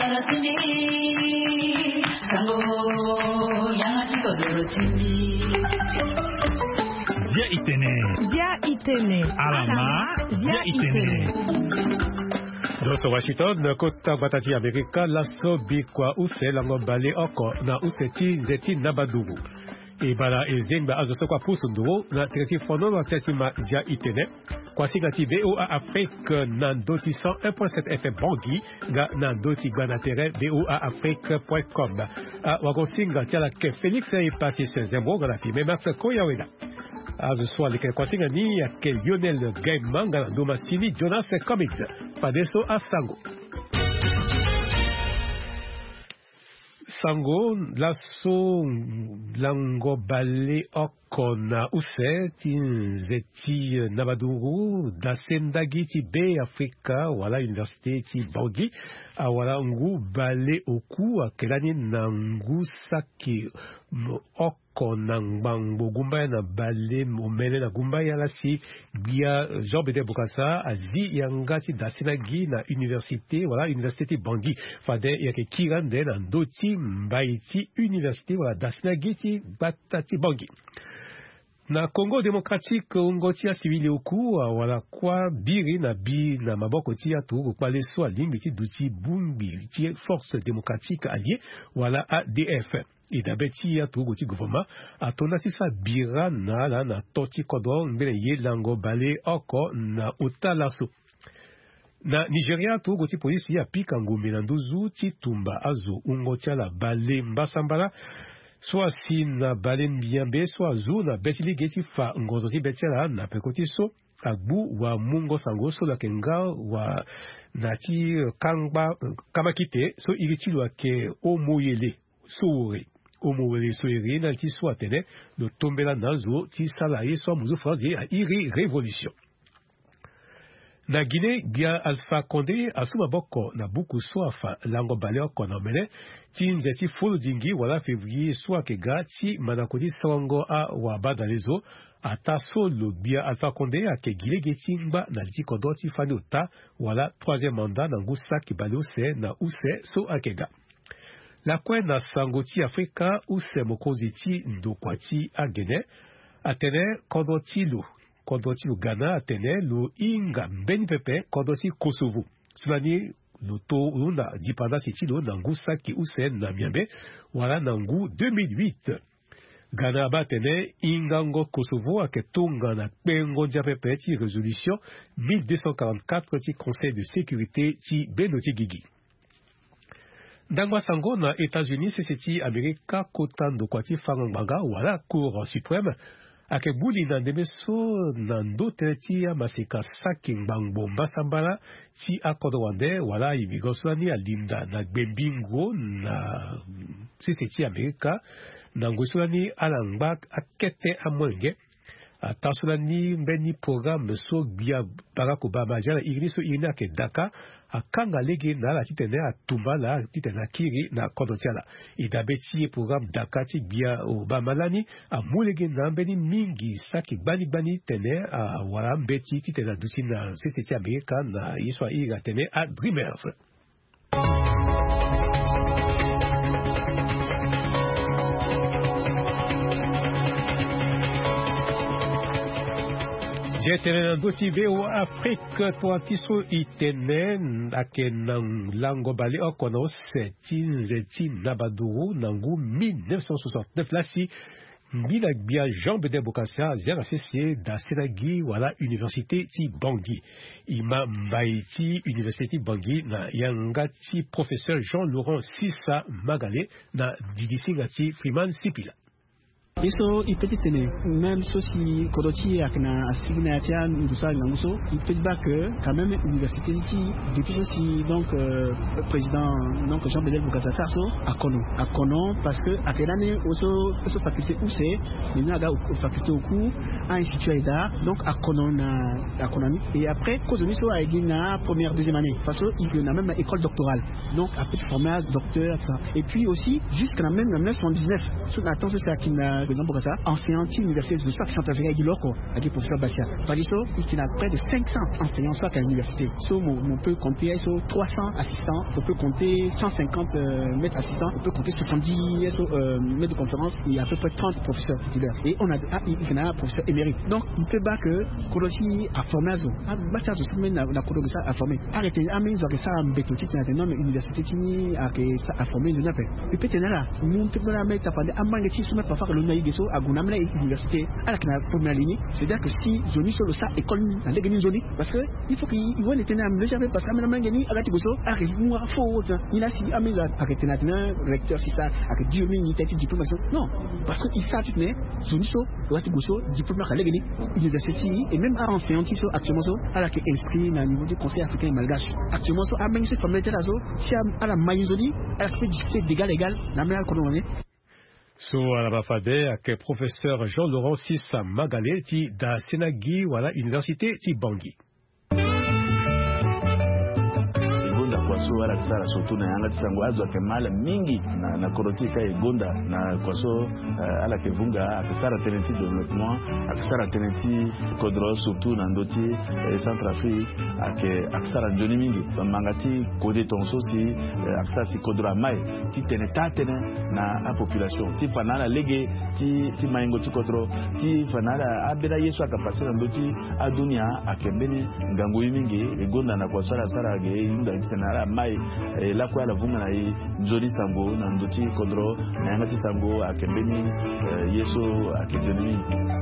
Dia itene. Alama. Dia itene. Dosto Washington, kota batati Amerika, laso bikwa use lango bale oko na use zeti nabadugu. Ibala ezengba azoso kwa pusunduro na tirati fono na tsatima dia itene. Kwa sigati VOA Afrique na doti 101.7 FM Bangui ga na doti gbanatere voaafrique.com. Wagosinga tiala ke Felix e Patrice Zembo ga la pime Max Koyaweda. Azo soa le kwa singa ni ya ke Lionel Gaiman ga na Domasini Jonas Comics. Padeso a Sango. Sango laso lango bale okona use tinzeti nabaduru da sendagi ti be Afrika wala université ti Bangui awala ngu bale oku akelani na ngu saki okona ngbango gumba na bale omele na gumba ya la si bia Jean Bede Bokassa azi yangati da senagi na université wala université ti Bangui fade yake kirande na ndoti mbaiti université wala da senagi ti batati Bangui. Na Congo démocratique ngoti ya civili oku wala kwa biri na bi na maboko ti atu kwa leso alimbi ti duti bumbi ti force démocratique alliée wala ADF idabeti atu ti gouvernement atona ti sa bira na la na toti kodo mbele ye lango bale oko na utalaso. Na Nigeria tu ti polisi ya pika ngumbi na nduzu ti tumba azo ngoti la bale mbasambala soit si na balen bienbe soit zo na betili geti fa ngozo ti betela na pekoti so agbu wa mungo sango so la kenga wa na ti kangba kamakite so iri lo ke omoyele soore omoyele soere na ti so atene no tombela na zo ti salaye so muzo fazi a iri révolution. Na Guinée, Bia Alpha Condé asuma boko na buku soafa lango baleo konomene ti nzeti fulu dingi wala février soa ke ga ti manakoti songo a wabada lezo ata solo Bia Alpha Condé a ke gile geti ngba na liti kodo ti fani ota wala troisième mandat na ngusa ki baleo se na use so akega. La kwe na sangoti Afrika use mokozi ti ndokwati agene atene kodo ti lo kodoti Ghana atene lo inga mbeni pepe kodoti Kosovo. Sulani lo to una dipanda sitilo na ngu saki usen na miambe wala na ngu 2008. Ghana batene ingango Kosovo aketonga na pengo dia pepe ti résolution 1244 ti Conseil de sécurité ti benoti gigi. Dangwa sango na États-Unis c'est Amerika kotando kwati fanganga wala Cour suprême ake buli na ndemeso na ndote ti ya masika saki ngbango mbasambala ti akodo wande wala imigosani alinda na gbembingo na sisi ti Amerika na ngosolani alangba akete amwenge atasolani mbeni programme so bia Barack Obama jala igni so ina ke daka akanga lege na la titene atumba la titene kiri na kodotiala idabeti programme daka ti bia Obama lani amulege na mbeni mingi saki bani tene wala mbeti titene dusi na sisi Amerika na yiswa iga tene a Dreamers. Jetene doti VOA Afrique to tiso itene akenang lango bali okono setin zetin nabaduru nangu 1969 lasi bila bia Jean Bede Bokassa zera associé da Senagi wala université ti Bangui ima mbaiti université Bangui na yangati professeur Jean-Laurent Sissa Magale na didisingati Freeman Sipila. Eso ipetitene même si kodoti akna asigna tia ndusa ngamuso ipetba que quand même université ici depuis aussi donc président donc Jean Bede Bokassa Sarso akono parce que akenane oso faculté où c'est ninaga faculté au cours a institut ida donc akonami et après kozomiso a egina première deuxième année parce que il y a même école doctorale donc après formé docteur ça et puis aussi jusqu'à même 1979 sur attends c'est akina président Bokassa, enseignant à l'université de Soak Centrafrique à Giloko, avec le professeur Bassia. Par exemple, il a près de 500 enseignants Soak à l'université. On peut compter 300 assistants, on peut compter 150 maîtres assistants, on peut compter 70 maîtres de conférence, il y a à peu près 30 professeurs titulaires. Et on a un professeur émérite. Donc, il peut pas que Kolochi a formé à formé. Arrêtez, amen, ça a bétoté, mais l'université a formé une appel. Et peut-être là, nous peut la mettre à parler parfois que l'on a eu des sauts à Gounamla et l'université à la première ligne. C'est-à-dire que si Johnny sur le ça école dans les gagnants Johnny, parce que il faut qu'il voit les ténèbres, mais j'avais parce que maintenant gagné à la Tigoso, arrive à faux. Il a si amen, arrêtez maintenant, recteur, si ça, avec Dieu, il était diplôme. Non, parce qu'il s'attendait, Johnny sur le Tigoso, diplôme à la l'université et même à enseignant actuellement à la qui est inscrit dans le niveau du Conseil africain malgache. Actuellement, à même cette formalité là, si à la Maïzoli, elle fait discuter d'égal égal, la meilleure colonie. So alabafade avec professeur Jean-Laurent Sissa Magalé ti da Senagi wala université ti Bangui. Kwaso wala kisara sotu na yanga tisango azo akemala mingi na korotika egonda na kwaso ala kevunga akisara tenenti développement akisara tenenti kodro surtout na ndoti Centrafrique akisara njoni mingi mangati kode tonso si akisara si kodro mai ti teneta na a population ti fanala lege ti maingo ti kodro ti fanala abeda yesu akapasira ndoti adunia akembeni ngango mingi egonda na kwaso ala sara ge inda na mai la kwa la vunga na njori sango na ndoti kodro na yangati sango akembeni yeso akembeni.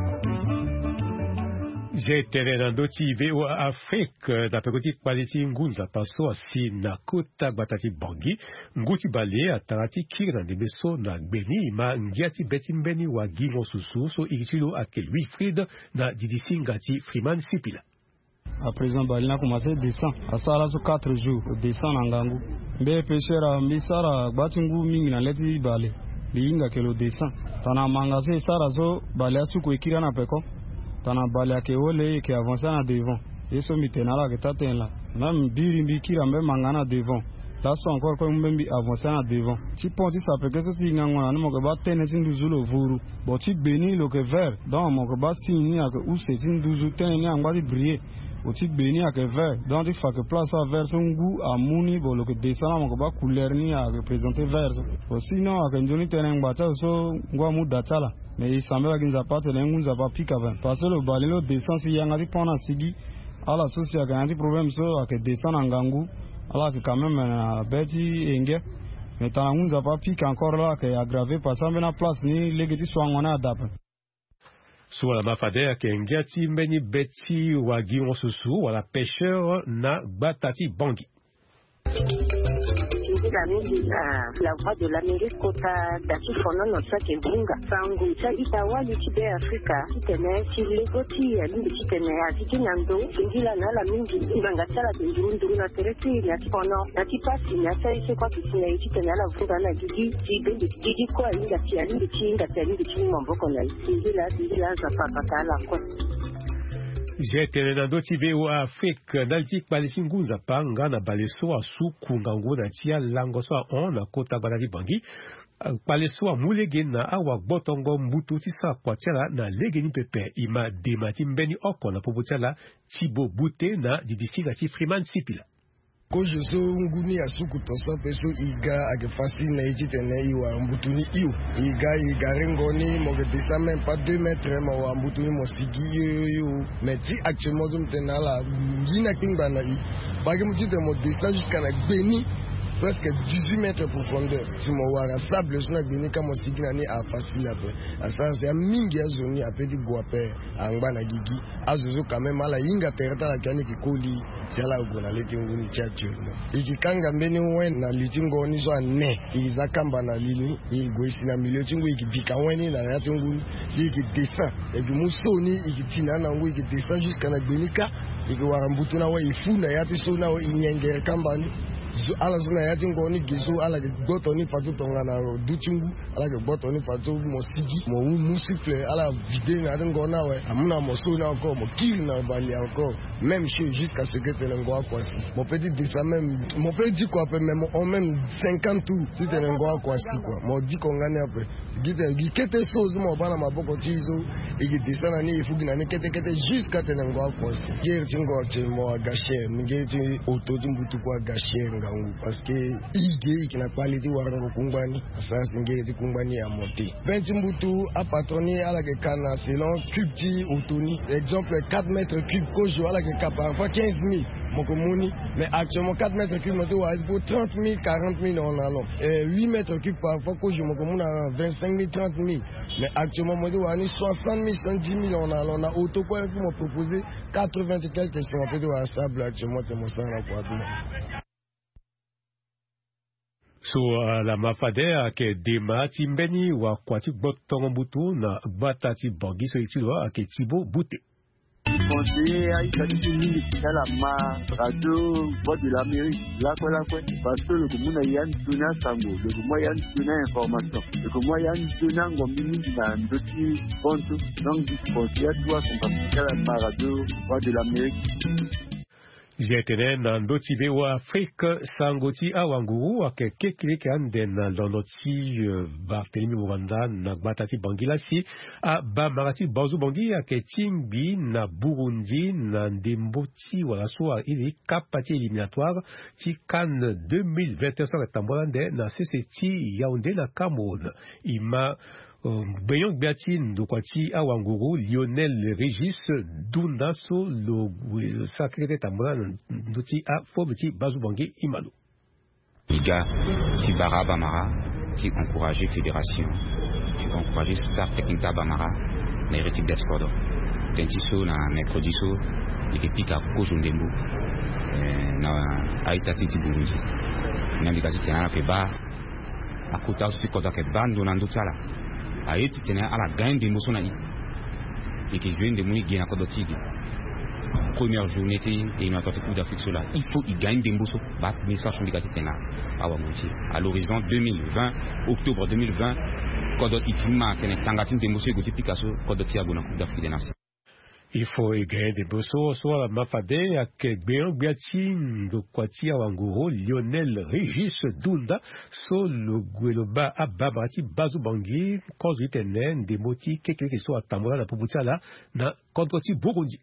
J'étais dans d'autres VO Afrique, d'après côté qualité ngunza passo asi na kota batati Bangui, nguti balé à tarati kira de beso na beni ma ngiati betimbeni wa gingo susu so iritulo akel Wilfried na didisi ngati Freeman Sipila. À présent, il a commencé à descendre. À ça, là, 4 jours, descendre en Gangou. Mais pêcheur, Mbissara, Batingu, Mingna, Leti, Balé. L'inga que le descend. Tana mangasé, Sarazo, Balé, Soukou, Kirana Peko. Tana Balé, Keole, qui avance en devant. Et ce mitenala, que t'attends là. Même Birimbi, Kira, même Mangana devant. Là, c'est encore comme Mbembi avancé en devant. Si Ponti, ça peut que ce soit Nangana, mon gars, Tenetin du Zulu, Vourou. Bon, tu bénis le que vert. Dans mon gars, signé à que où c'est une douze, tenez, en bas de briller. Au titre béni à que vert, donc il faut que place à vert son goût à mouni pour le que descend mon bas couleur ni à représenter vert. Sinon à que Johnny terrain bata so ngwa datala, mais il semble qu'il n'a pas tellement nous a pas piqué avant. Parce que le balai descend si y a un pendant sigi à la société a un problème so à que descend en gangou, alors que quand même bêti engue, mais tant nous a pas piqué encore là que aggravé parce que na place ni légiti soit on a adapté. Sur la mafade ke ngati mbeni beti wagi onsusu wala pêcheur na batati Bangui. La voix de l'Amérique kota daki fono no sake bunga sangu cha itawa lichibe Afrika kitene chilegoti ya limbi kitene ya kinyando ngila na la mingi ibanga chala ndurundu na tereti ya fono na tipasi na sai kwa kitene kitene la vunga na gigi kwa inga tia limbi chinga tia limbi chinga mboko na ngila za papatala kwa. J'étais dans d'autres VO Afrique, dans le titre Palestingunza Panga, na Baleso, à Soukungango, na Tia Langoso, on a Kota Baladi Bangui, Paleso, Moulegé, na Awa Botongo, Mututisa, Kwatiala, na Legeni Pepe, Ima Demati Mbeni Oko, na Popotiala, Tibo Bouté, na Didisigati Freeman Sipila. Kojoso nguni asuku tosa peso iga agefasi na ejitene iwa mbutuni iyo iga rengoni moge desa même pas 2 mètres ma wa mbutuni mosigi yo mais ti actuellement zum tenala ngina kinga na i bagi mutite mo desa jusqu'à la beni presque 18 mètres de profondeur. Si mon wara sable, je n'ai pas comme si gagné à facile après. À ça c'est un mingi à zone à petit guapé à ngana gigi. À zozo quand même à la inga terata la kani qui coli. C'est là où on a l'été nguni tchatcho. Et qui kanga mbeni wen na litingo ni zo ne. Il zakamba na lini. Il goisi na milieu tingo il bika weni na yatingo si qui descend. Et qui musoni il qui tina na ngui qui descend jusqu'à la benika. Et qui wara mbutu na we ifu na yati so na we inyengere kambani. Ala zuna yati ngoni gizo ala ke gotoni fatu tonga na duchungu ala ke gotoni fatu mosigi mo musifle ala vide na ngona we amuna moso na ko mo kill na bali encore même chose jusqu'à ce que tu n'aies quoi quoi. Mon petit dit ça même, mon petit dit quoi, même on même 50 tours, tu t'es quoi quoi quoi. Mon dit qu'on gagne après. Il quitte les choses, mon bana ma beaucoup chizo, il dit ça l'année, il faut qu'il n'ait qu'être jusqu'à te n'en quoi quoi. Hier tu n'as pas moi gâché, mais tu auto tu m'as tout quoi gâché ngangou parce que il qui n'a pas l'été ou alors kumbani, ça c'est tu kumbani à monter. 20 mbutu à patronner à la cana selon cube autoni, exemple 4 mètres cubes kojo à la capa parfois 15 000. Mais actuellement 4 mètres cubes pour 30 000, 40 000 en allant. 8 mètres cubes parfois que je me 25 000, 30 000. Mais actuellement moi je 60 000, 110 000 en allant. On a auto quoi qui m'a proposé 80 et quelques questions on peut à sable actuellement que moi ça en quoi. So la mafade ke dema timbeni wa kwati botongo butu na batati bangi so itulo ake tibo bute. Conseiller à Italie, la radio, voix de l'Amérique, là quoi, parce que le commun y a une donnée à Sango, le commun y a une donnée à information, le commun y a une donnée à Gombini, dans un petit compte, donc du conseiller doit son participant à la radio, voix de l'Amérique. J'étais dans d'autres ou Afrique, Sangoti Awanguru, à quelques anden dans notre Barthélemy Rwanda, na Batati Bangilasi, à Bamarati Bazu Bangi, à Ketimbi, na Burundi, na Ndemboti, ou à la soie, il est capacité éliminatoire, ti Cannes 2021 sur le Tambolande, na CCT Yaoundé, na Cameroun. Ima Beyong Beatine de Kwati Awanguru, Lionel Régis, Dundaso, le sacré Tambola, Ndoti A, Fobeti, Bazoubangi, Imalo. Liga, ti Bara Bamara, ti encourager fédération, ti encourager staff technique Bamara, na Eritic Descordo. Tentiso na mercredi so, il est piqué à Kojundembo, na Aitati ti Burundi. Na Liga ti tena pe ba, a kota su kota ke bando na ndotala. Aïe, tu tenais à la gagne des motions et qui jouent des mouilles gagnent à Kodotigi. Première journée, et il m'a fait coup d'Afrique sur là. Il faut qu'ils gagnent des motions. Bah, message sur les gars qui étaient là. À l'horizon 2020, octobre 2020, Kodot Itima, qui est Tangatin des motions, et Picasso, Kodot Tiago, dans la Coupe d'Afrique des Nations. Il faut gagner des bossos, soit la Mafade, avec Béon Biatin, de Kwati Awanguru, Lionel Régis Dunda, so le Gueloba Ababati Bazoubangi, cause du Tenen, des motifs, quelque soit à Tamola, la Pouboutia na Contre-Ti Burundi.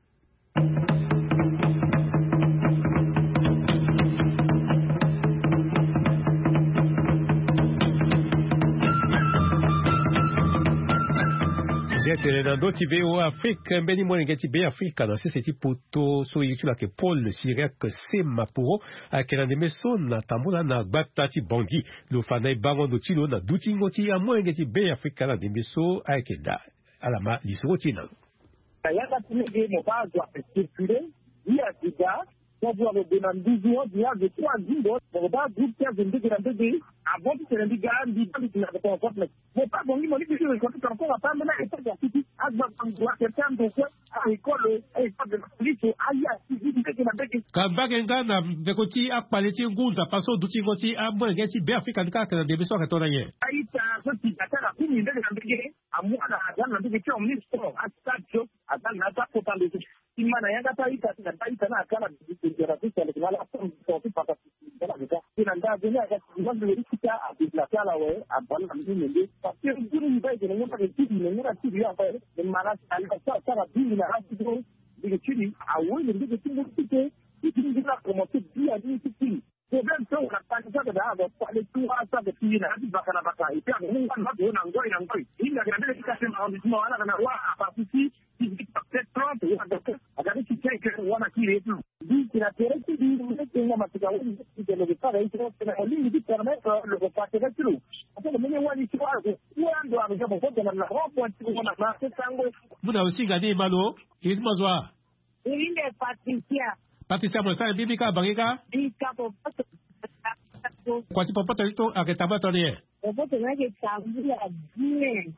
J'étais dans d'autres vidéos Afrique, Beni Monengeti B Afrique, dans ce petit poteau, so YouTube que Paul Sirek Semapuro, à Kenan de Meso, na Tambola, na Batati Bangi, le Fanay Bangon de Tilo, na Doutingoti, à Monengeti B Afrique, na de Meso, à Keda, à la ma, l'Isrotina. Il y a un petit peu doit circuler, il y a des gars, pour voir le Benandouzo, il y a des 3 jours, pour voir groupe 15 de avant que les gars disent qu'il n'y a pas encore, mais pas bon, il m'a dit que je vais encore à pas mener et pas d'activité, à quelqu'un de quoi, à l'école, de la police, à y a Kambagenga na Bekoti à Paleti Gunda, passons d'Outigoti à Monengeti B Afrique, à la démission retournée. Aïta, ce qui a la commune de l'Amérique, à moi, la démission en ministre, à Stadio, à Nata, pour parler de Imana Yagata, na Taïta, à Kala, de la forme de par la venu à à déplacer à la ouais, à Banane, parce que une baisse de l'Union Palestine, il n'y a pas de affaire, les malades, ça va dire, il a rapidement, des études, à oui, les deux études, et puis il a commencé à dire, c'est même ça, on a pas de ça, on les tout à ça, de filles, à Bacana, et puis on va donner un goy, il a regardé l'éducation arrondissement, à la loi, à partir ici, il dit peut-être 30, et à regarder si c'est que on a qui est plus. Dit qu'il a tiré, il dit, vous êtes une amateur, il dit, le pas réussir, il dit, permettre le repas de l'eau. En fait, le meilleur one, il doit, on doit arriver au fond de la rencontre, on a marqué Tango. Vous avez aussi gagné Malo, il m'a joie. Il est Patricia. Patricia, moi, ça, Bibika, Bariga. Bibika, Quoi, tu peux pas te dire à Ketaba Tony? On peut te dire que ça vous a bien.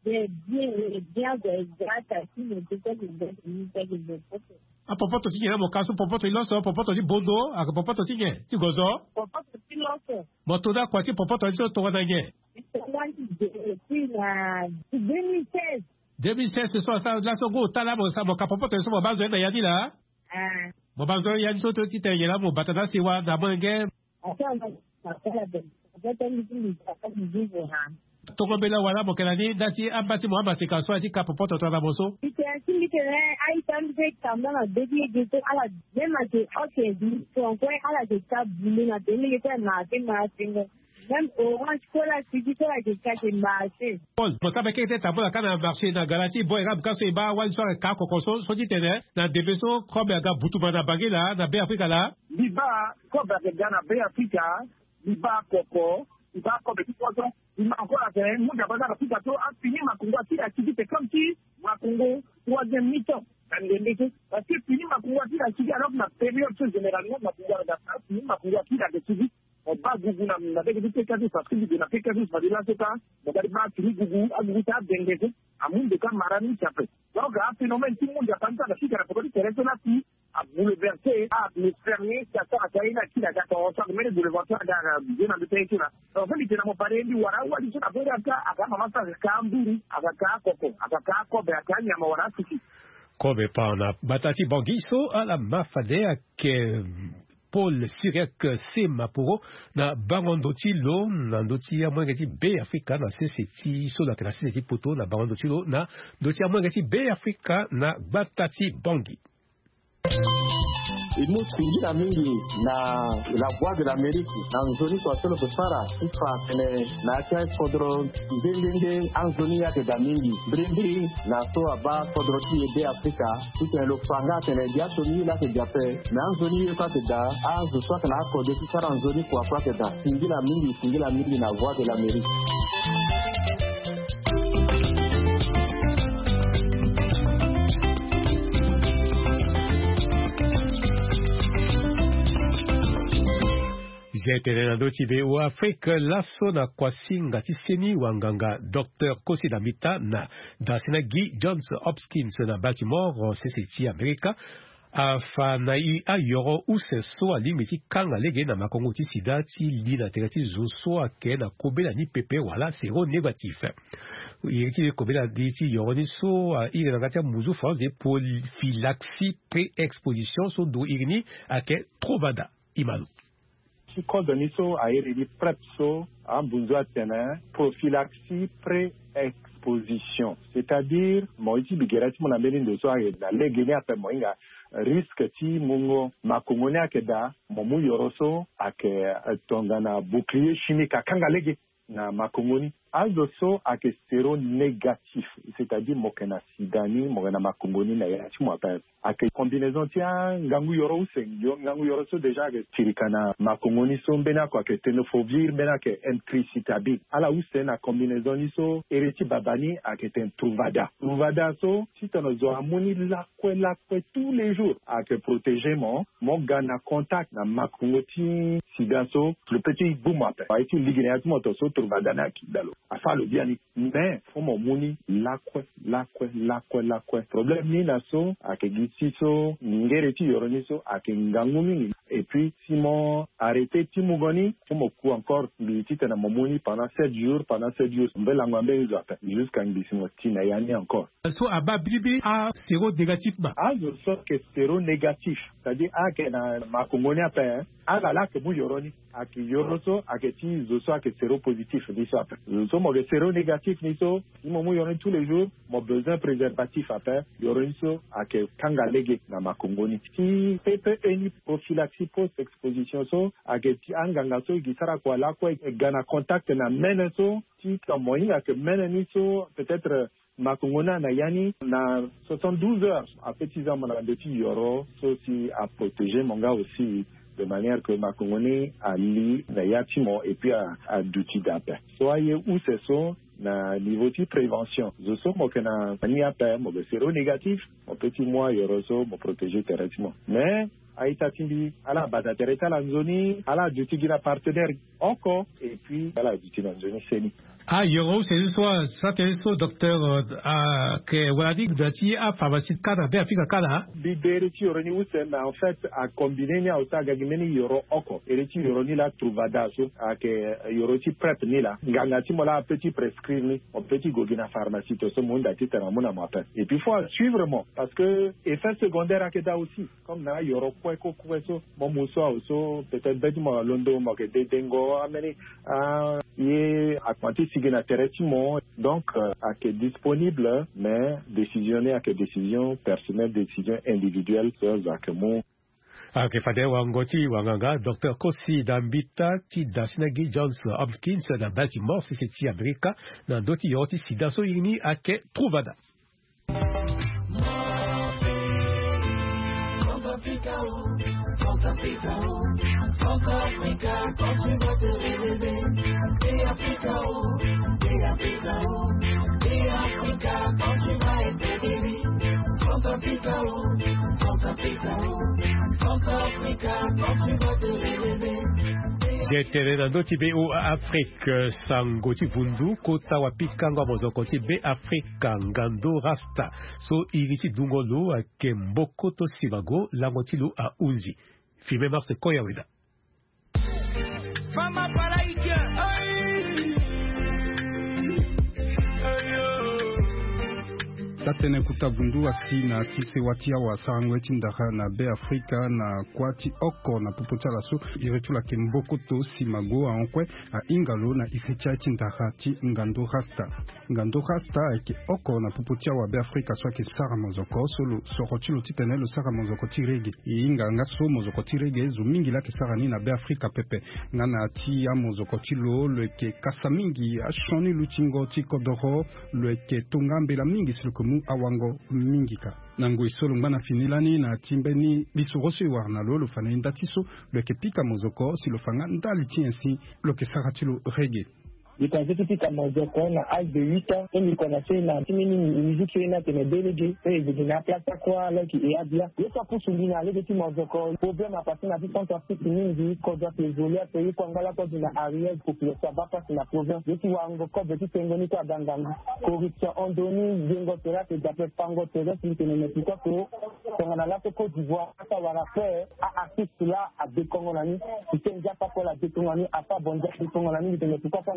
A popoto tinha mo caso popoto iloso popoto di bondo a popoto tinha ti gozo popoto iloso motoda kwati popoto iso to wananye 2016 so ça la so go tala mo sa mo ka popoto so mo bazo na yadi la Mobanzo yan so to tite yela mo batana siwa na bange. Toko bela wala mokelani dati ambati mo ambati ka so ati ka popoto to na boso. Ite asili ai tambe kama na debi gitu ala dema ke okay di so ko ala de ta bulu na dele ke na ke ma tingo. Même orange cola sidi to la de ka ke marché. Paul, pota be ke te tabola kana marché na galati boy rab ka so ba wan so ka kokoso so di tene na debeso ko be ga butu bana bagila na be Afrika la. Biba ko be ga na be Afrika, biba koko, biba ko be kokoso. Il m'a encore fait, moi j'ai pas d'Afrique, a fini ma Congo, c'est comme si ma Congo, troisième mi-temps. Parce que fini ma Congo, alors que ma période, généralement, ma Congo, fini ma Congo, suivi. On va Gougou, on a fait quelque chose, parce que on a fait quelque chose, parce que là, c'est pas, on va pas fini Gougou, à Gougou, à Dengue, à Moun de Camarani, ça fait. Donc, un phénomène, tout le monde a pensé à l'Afrique, à la politique, elle est là, à bouleverser, à nous fermer, ça sort à Taïna, qui l'a gâté, on sort de mettre bouleverser à bien dans le pays, là. Donc, il était dans mon pari, il wara, ou à l'issue, à aka mama sa kamburi, aka koko, aka kobe, aka nyama wana suki. Kobe pa na batati bongiso à la mafade ke Paul Sirek Semapuro na Barandoti lo na ndoti ya mwangeti be Afrika na seseti so la seseti poto na Barandoti lo na ndoti ya mwangeti be Afrika na batati bongi. Il nous suit la mingi na la voix de l'Amérique dans zone kwa solo kusara ifa kene na kia kodro ndenge anzoni ya da mingi brindi na so aba kodro ti ebe Afrika tute lo fanga kene dia toni la ke jape na anzoni ya ka da azu so kana ko de sara anzoni kwa kwa da singi la mingi na voix de l'Amérique. Tenendo tibe o Afrika laso na kwasinga tiseni wanganga Dr. Kosidamita na dasina Guy Johns Hopkins na Baltimore CCT Amerika afa na a yoro useso alimiti kanga lege na makongo ti sida ti li na terati zoso ake na kobela ni pepe wala zéro négatif yeti kobela di ti yoro ni so ile na kata muzu force de prophylaxie pré-exposition so do igni ake trovada imalu. Kodoniso aeredi prepso ambunzo atena prophylaxie pré-exposition, c'est-à-dire moiti bigerati mona melindo so na legeni ape moinga risque ti mungo makongone akeda momu yoroso ake tongana bouclier chimique akanga lege na makongoni azoso ake zéro négatif, c'est-à-dire mokena sidani mokena makongoni na yati mo ape ake combinaison tia ngangu yoro usengyo ngangu yoro so deja ke tirikana makongoni so mbena kwa ke tenofovir mbena ke entricitabine ala usena combinaison iso ereti babani ake ten truvada so si tono zo amoni la kwe tous les jours ake protéger mon gana contact na makongoti sidaso le petit boumape a été ligné moto so truvada na kidalo afa le biani mais fomo moni la kwe problème ni na so ake siso ngereti yoroniso akengangumi et puis simon arrêté timugoni comme coup encore litite na momoni pendant 7 jours mbelangwambe izata jusqu'à ngisimo tina yani encore so aba bibi a zéro négatif ba azo so que zéro négatif c'est-à-dire ake na makongoni apa ala la que mu yoroni aki yoroso aketi zoso ake zéro positif niso apa so mo zéro négatif niso mo mu yoroni tous les jours mo besoin préservatif apa yoroniso ake kanga lege na makongoni ti pepe eni prophylaxie post exposition so ageti anganga so gisara kwa la kwa gana contact na mene so ti kamoinga ke mene ni so peut-être makongona na yani na 72 heures a petit amana de ti yoro so si a protéger mon gars aussi de manière que makongoni a li na yatimo et puis a duti d'appel soyez où c'est so na niveau de prévention je suis mo kana ni appel mo zéro négatif mon petit moi yoroso mo protéger terrestre mais Aïta Timbi, à la Badatereta Lanzoni, à la Dutigina partenaire encore, et puis à la Dutigina Lanzoni Seni. Ah, Yoro, c'est l'histoire, ça c'est l'histoire, docteur, que vous avez dit que vous étiez à pharmacie de Kana, Afrika Kana. Biberiti Yoroni Ousen, en fait, à combiner ni à Ota Gagimeni Yoro Oko, Eriti Yoroni la Trouvada, à que Yoroti prête ni là, Gangati Mola, petit prescrit ni, au petit Gogina pharmacie, tout ce monde a été à mon amateur. Et puis, il faut suivre moi, parce que, effet secondaire à Keda aussi, comme na Yoro Kweko Kweso, mon moussoa aussi, peut-être bêtement Londo, Mogete Dengo, Ameni, et à quanti donc à que disponible mais décisionner à que décision personnelle décision individuelle sur Zakemo que fade wangoti wanganga Dr. Kosi Dambita ti Dasinagi Johns Hopkins na Baltimore c'est America na doti yoti sida so ini ake Trouvada. Africa, quand tu vas te réveiller, et Africa, et Africa, quand tu vas être guéri, Centrafrica, quand tu vas te réveiller. J'étais dans d'autres pays où Afrique sangoti bundu kota wapika ngomozokoti be Afrika ngando rasta so iriti dungolo akemboko to sivago langotilo a unzi filmé Mars Koyaweda. Fama Paraïka, tatene kutabundu asina tise watia wa sangweti ndaha na be Afrika na kwati oko na puputala so iretula kemboko to simago ankwe a ingalo na ifechachi ndaha ti ngando rasta eke oko na puputia wa be Afrika so ke sara mozoko solo sorotilo titene lo sara mozoko tirege inga ngaso mozoko tirege zo mingi la ke sara ni na be Afrika pepe ngana ti amozoko tilo le ke kasamingi ashoni lutingo ti kodoro le ke tungambe la mingi silo awango mingika nango isolo ngana finilani na timbeni bisuroso warna lolo fana indatiso le kepika mozoko silo fanga ndali tiensi lo ke saratilo rege. Il pensait que c'était Mozoko, à l'âge de 8 ans, et il connaissait une musique qui est déléguée, et il venait à place à quoi, là, qui est à dire. Il faut pour souligner, les petits Mozoko, le problème à partir de la puissance afrique, il dit qu'on doit isoler, payer qu'on va la cause de l'arrière pour que ça va passer la province. Et tu vois, encore, petit Tengoni, quoi, dans corruption, on donne, Dengo Terra, et d'après Pango Terra, il tenait le plus tôt, on a là, Côte d'Ivoire, ça va la faire, à artiste là, à Décongolani, il tient déjà pas pour la Décongolani, à pas bon, Décongolani, il tenait plus tôt,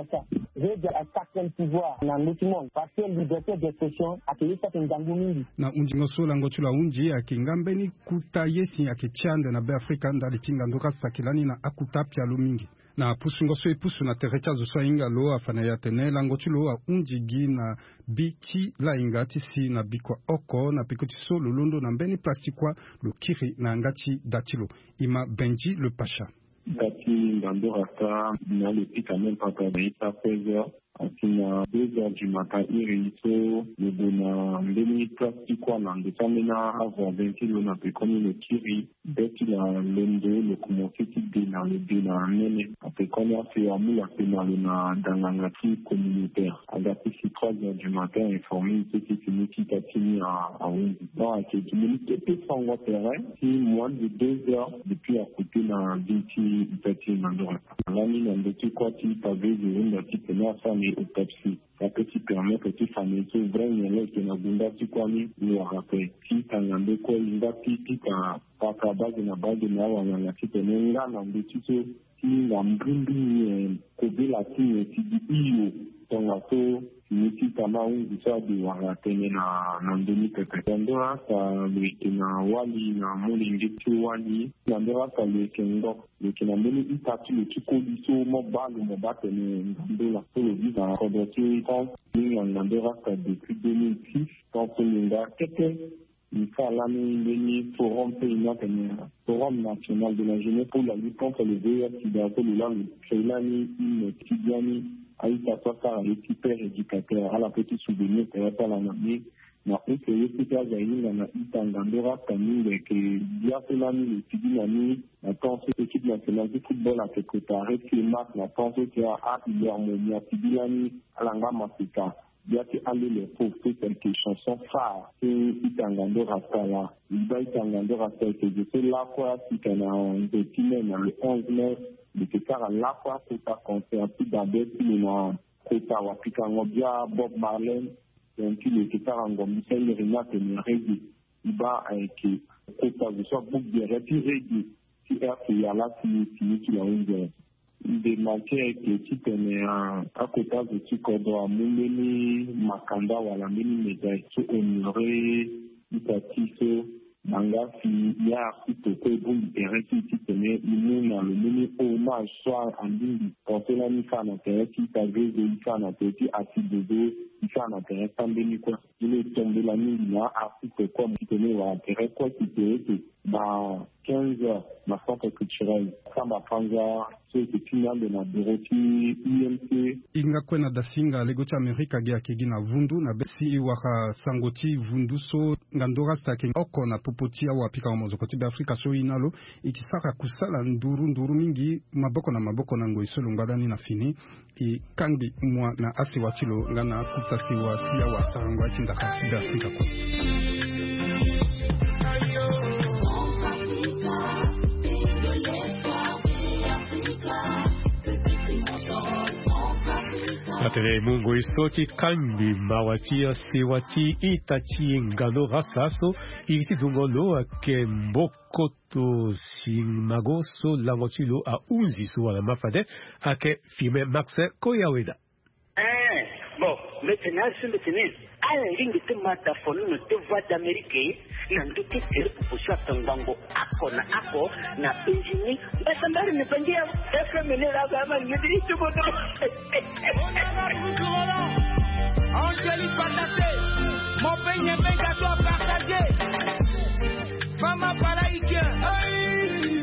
j'ai déjà attaqué le pouvoir dans le monde parce que liberté d'expression a été faite dans le monde. Na unjingo sola ngotula unji akingambeni kutayesi akichanda na be Afrika ndali tinga ndoka sakilani na akutapya lumingi. Na pusungo so epusu na terecha zo so inga lo afana ya tenela ngotulo a unjigi na biki la ingati si na bikwa oko na pikoti so lolondo na mbeni plastikwa lo kiri na ngati datilo ima Benji le Pacha. Kati ngando rasta na le pika même pas à 16h. À 2h du matin, il réussit le donnant les plastiques quoi là, de samena avoir 20 kg on a pu comme le kiri, dès qu'il a l'endo, le commencé qui dans le donnant nene, après qu'on a fait à moula dans l'angati communautaire. À la 3h du matin, informé ce qui finit qui a fini à 11h. Donc, c'est une minute qui est en terrain, si moins de 2 heures depuis à côté dans Binti, petit Mandora. Là, il y a un petit quoi qui avait une petite autopsie. Ça peut te permettre que tu fasses une vraie nièce qui n'a pas de quoi nous rappeler. Si tu as un peu quoi, il va piquer par ta base de la base de la on a fait un là, dans des tutos, qui n'a brûlé, codé la signe, qui dit iyo, ton asso, si kama ungu sabi wanatene na ndoni pepe. Ndoa sa leke na wali na mulingi tu wali. Ndoa sa leke na mbeni itatu le tuko liso mobalu mobate ne ndola solo visa kodoti quand ndoa sa depuis 2006 quand on kete il faut l'année forum national de la jeunesse pour la lutte contre le VIH-Sida le l'année une Tidiane Aïta Toka super éducateur à la petite souvenir à la année na que les cas d'ailleurs na itangandora kamile que bien que l'année le Tidiane la pense équipe nationale de football a quelque part qui marque la pense que a il y a mon Tidiane à la Masika il y a aller les porter quelques chansons phares. C'est Itangando Rastala. Il va Itangando Rastala. C'est là quoi, si tu as un petit même le 11 mai, de ce cas là quoi, c'est pas concert un peu d'abord, il y a Kota Wapikangobia, Bob Marley, et puis le Keta Rangomisa, le Renat et le Reggae. Il va avec Kota, je sois beaucoup de Reggae. Si il y a là, qui a une des matières qui sont à côté de ce qu'on doit mener, Makanda ou à la mini médaille, honoré, Itatiso, Manga, il y a article que vous libérez qui tenait une dans le mini hommage, soit en ligne, quand c'est la Nika n'intéresse, qui t'avait de Nika n'intéresse, assis de deux, Nika n'intéresse, sans béni quoi. Il est tombé la nuit, il y a article quoi, qui tenait ou intérêt quoi, qui tenait, dans 15 heures, ma centre culturelle, Samba Panza, ceux qui finissent de la Dorothy, IMC. Inga kwena dasinga legoti Amerika gea kigina vundu na besi iwaka sangoti vundu so ngandora stake oko na popotia wapika wa mozokoti be Afrika so inalo ikisaka kusala nduru mingi maboko na ngoisolo ngadani na fini i kangi mwa na asi wachilo ngana kutasi watia wasangwa chindaka be Afrika kwa. Atele mungo istoti kambi mawatia sewati itachi ngano rasaso isi dungolo ake mbokoto sinmagoso langotilo a unziso ala mafade ake filme Maxe Koyaweda. Bon, maintenant sur le tennis, à la ligne de mataphone, nous te voix d'Amérique, n'en doute que pour soit un bango, ako, na ingénie, mais ça m'a ne pas dire, elle mener la gamme, me dit tout bon. Angélique Pataté, mon pays n'est pas gâteau partagé. Maman Palaïque, aïe,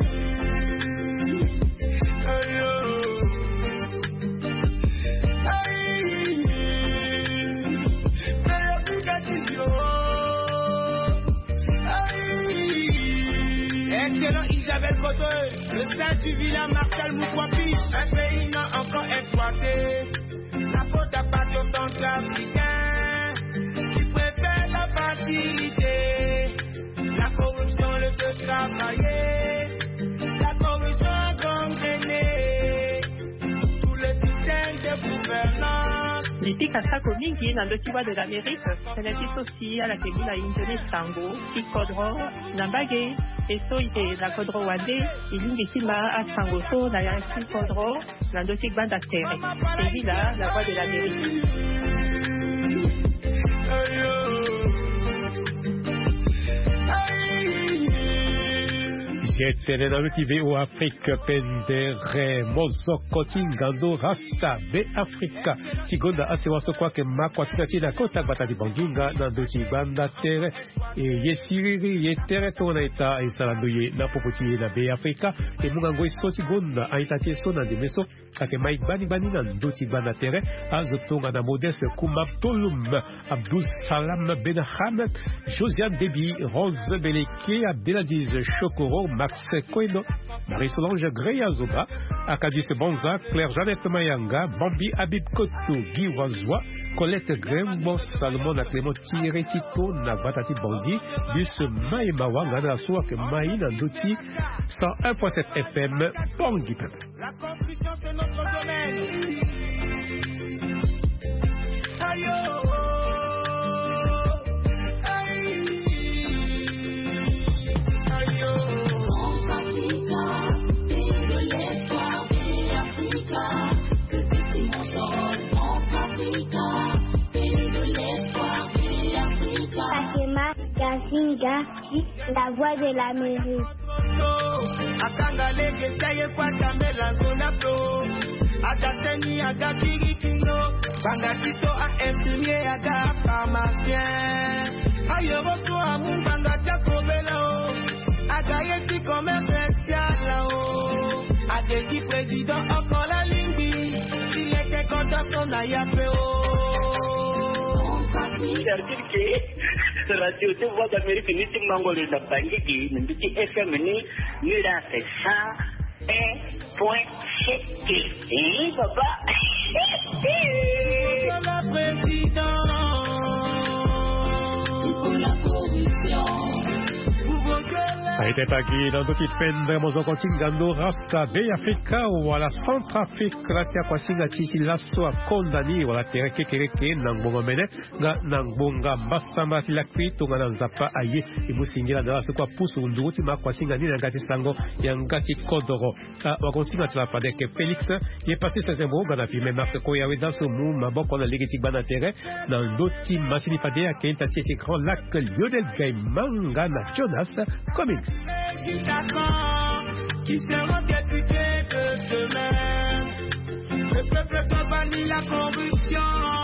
excellent Isabelle Coteux, le stade du vilain Marcel Moukwapi, un pays non encore exploité. La faute appartient au centrafricain qui préfère la facilité. La corruption le fait travailler, la corruption a gangréné tout le système de gouvernance. Litika sako mingi na ndokiwa de l'Amérique, c'est aussi à la kebula indone sango, ikodro, nambage, eso ite na kodro wade, ilingi sima a sango so na ya ikodro, na ndokik banda tere. C'est là la voix de l'Amérique. J'étais dans le TV au Afrique pendere mozoko tingando rasta be Afrika tigonda asewaso kwake makwa sinatina kota batali banginga na ndochi banda tere e yesiriri yetere tona ita isalando ye na popoti na be Afrika e mungango isoti gonda aitati sona de meso ake mai bani na ndochi banda tere azotonga na modeste kumabtolum Abdul Salam Ben Hamad Josiane Debi Rose Beleke Abdelaziz Chokoro Maxe Koeno, Marie-Solange Greyazoba, Akadis Bonza, Claire-Jeannette Mayanga, Bambi Habib Koto, Guy Wazwa, Colette Grembo, Salomon Clément Tiretito, Nabatati Bangui, Bus Maïmawa, Gana Soak Maïna Ndoti, 101.7 FM, Bangui Peuple. La construction c'est notre domaine. Ayo. Kazinga, la voix de l'Amérique. Akangalege saye kwa tambela zonaplo. Agateni agakirikino. Bangakiso a infirmier aga pharmacien. Ayoroso a mumbanga chakobela. Agayeti commercial lao. Adeki président encore la limbi. Il était content son ayapeo. C'est-à-dire que radio de voix d'Amérique ni timangole da bangiki ni FM ni la c'est ça .7 papa. Le président Itetaki na ndoki pendre mozoko tingando rasta be Afrika wala Centrafrique tia kwa singa tiki laso kondani wala tereke kereke nangbonga mene nga nangbonga mbasamba tilakwi tonga na nzapa aye imusingira na laso kwa pusu nduti ma kwa singa ni ngati sango ya ngati kodoro wakonsinga tla padeke Felix ye passé septembre ga na filme marque ko ya weda so mu maboko na ligiti bana tere na ndoti masini pade ya kenta tiki grand lac Lionel Gaimanga na Jonas Comics. Qui seront députés de demain. Le peuple peut bannir la corruption.